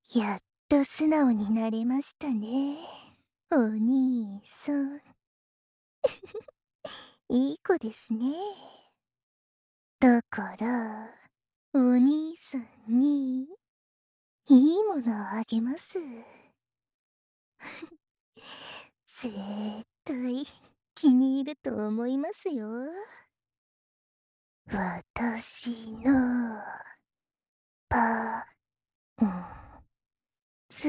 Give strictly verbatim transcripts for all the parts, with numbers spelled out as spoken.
やっと素直になれましたね。お兄さん。いい子ですね。だから、お兄さんに、いいものをあげます。絶対、気に入ると思いますよ。私の、パンツ。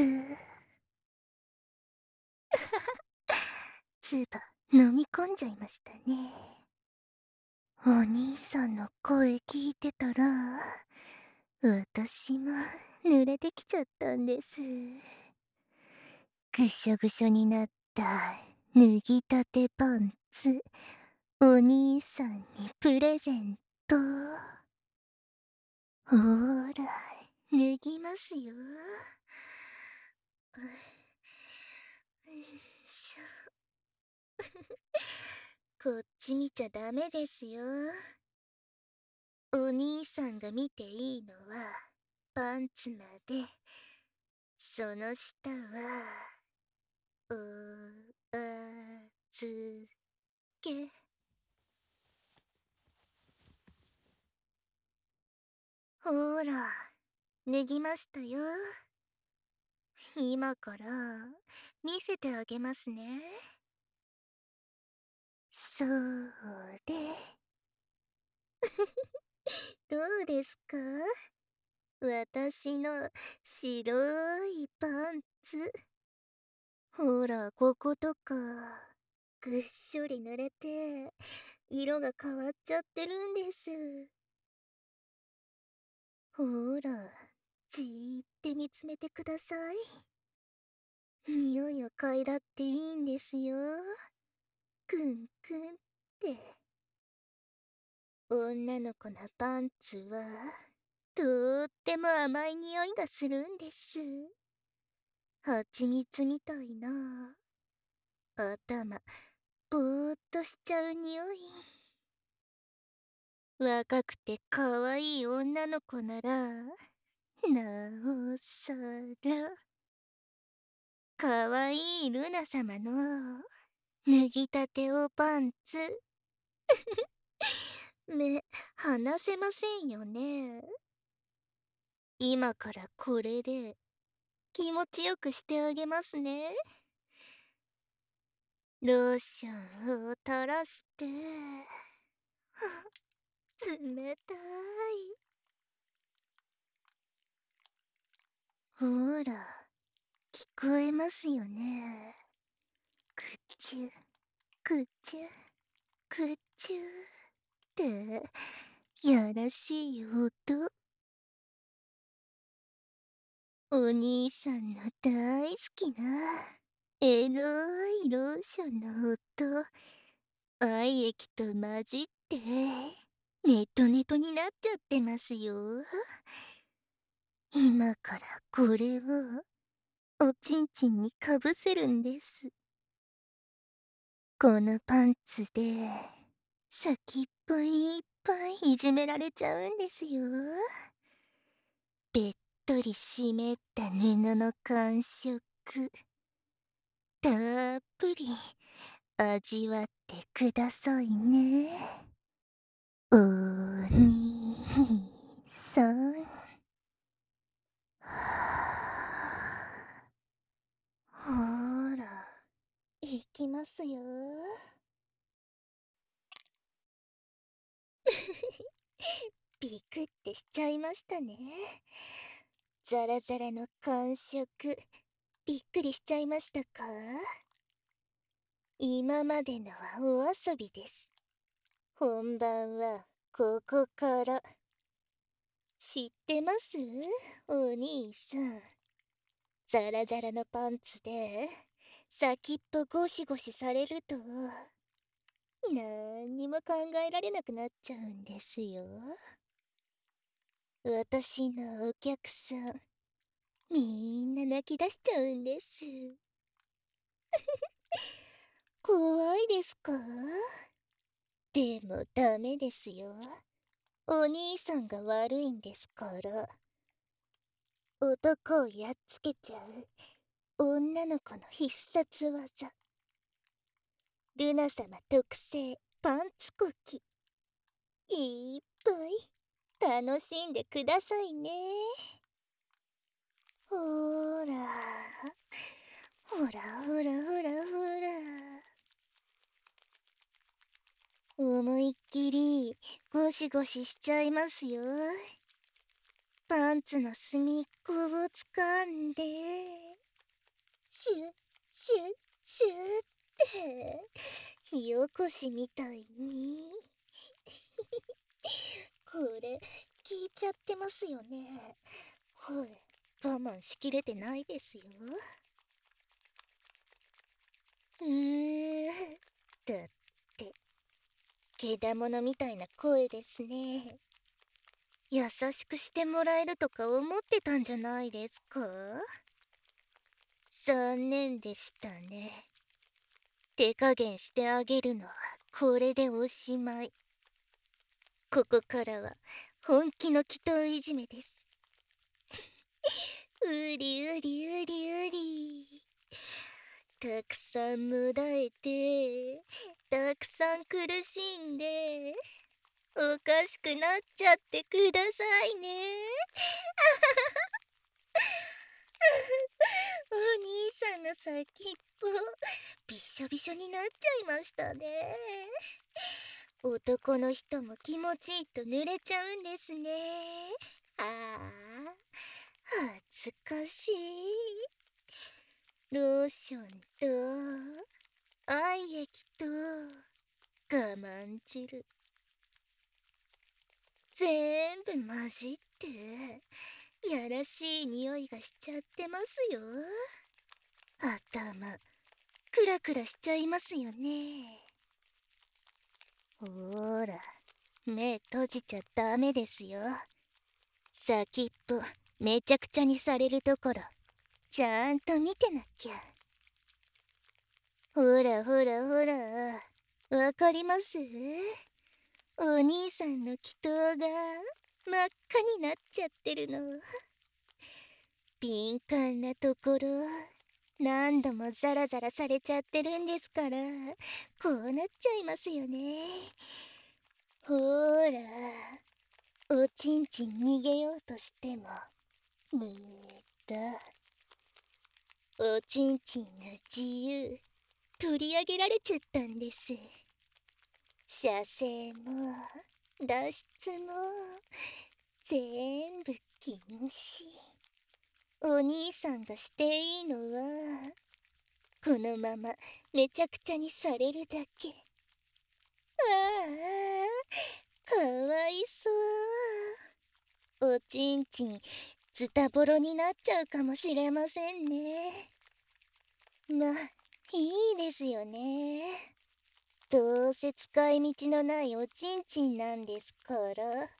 つば、飲み込んじゃいましたね。お兄さんの声聞いてたら、私も濡れてきちゃったんです。ぐしょぐしょになった脱ぎたてパンツ、お兄さんにプレゼント。ほーら、脱ぎますよ。よいしょ。こっち見ちゃダメですよ。お兄さんが見ていいのはパンツまで。その下はお預け。ほーら、脱ぎましたよ。今から見せてあげますね。それ。どうですか？私の白いパンツ。ほら、こことか、ぐっしょり濡れて、色が変わっちゃってるんです。ほら、じーって見つめてください。匂いを嗅いだっていいんですよ。くんくんって。女の子のパンツは、とーっても甘い匂いがするんです。蜂蜜みたいな。頭、ぼーっとしちゃう匂い。若くて可愛い女の子なら、なおさら。可愛いルナ様の脱ぎたておパンツ。目、離せませんよね。今からこれで気持ちよくしてあげますね。ローションを垂らして。冷たい。ほら、聞こえますよね。くっちゅ、くっちゅ、くっちゅってやらしい音。お兄さんの大好きなエロいローションの音、愛液と混じってネトネトになっちゃってますよ。今からこれをおちんちんにかぶせるんです。このパンツで先っぽいっぱいいじめられちゃうんですよ。べっとり湿った布の感触、たっぷり味わってくださいね。お兄さん。ほーら、いきますよ。ビクってしちゃいましたね。ザラザラの感触、びっくりしちゃいましたか？今までのはお遊びです。本番はここから。知ってます？お兄さん。ザラザラのパンツで先っぽゴシゴシされるとなんにも考えられなくなっちゃうんですよ。私のお客さん、みんな泣き出しちゃうんです。怖いですか？でもダメですよ。お兄さんが悪いんですから。 男をやっつけちゃう女の子の必殺技。ルナ様特製パンツコキ。いっぱい楽しんでくださいね。ほーら、ほらほらほらほら。思いっきりゴシゴシしちゃいますよ。パンツの隅っこを掴んで、シュッシュッシュッって火起こしみたいに。これ聞いちゃってますよね。声我慢しきれてないですよ。うーだってけだものみたいな声ですね。優しくしてもらえるとか思ってたんじゃないですか？残念でしたね。手加減してあげるのはこれでおしまい。ここからは本気の祈祷いじめです。うりうりうりうり。たくさんもだえて、たくさん苦しんで、おかしくなっちゃってくださいね。お兄さんの先っぽびしょびしょになっちゃいましたね。男の人も気持ちいいと濡れちゃうんですね。ああ、恥ずかしい。ローションと愛液と我慢汁全部混じってやらしい匂いがしちゃってますよ。頭クラクラしちゃいますよね。ほーら、目閉じちゃダメですよ。先っぽめちゃくちゃにされるところちゃんと見てなきゃ。ほらほらほら、わかります？お兄さんの祈祷が真っ赤になっちゃってるの。敏感なところ何度もザラザラされちゃってるんですから、こうなっちゃいますよね。ほーら、おちんちん逃げようとしても無駄。おちんちんの自由取り上げられちゃったんです。射精も脱出も全部禁止。お兄さんがしていいのはこのままめちゃくちゃにされるだけ。ああ、かわいそう。おちんちんズタボロになっちゃうかもしれませんね。まあいいですよね。どうせ使い道のないおちんちんなんですから。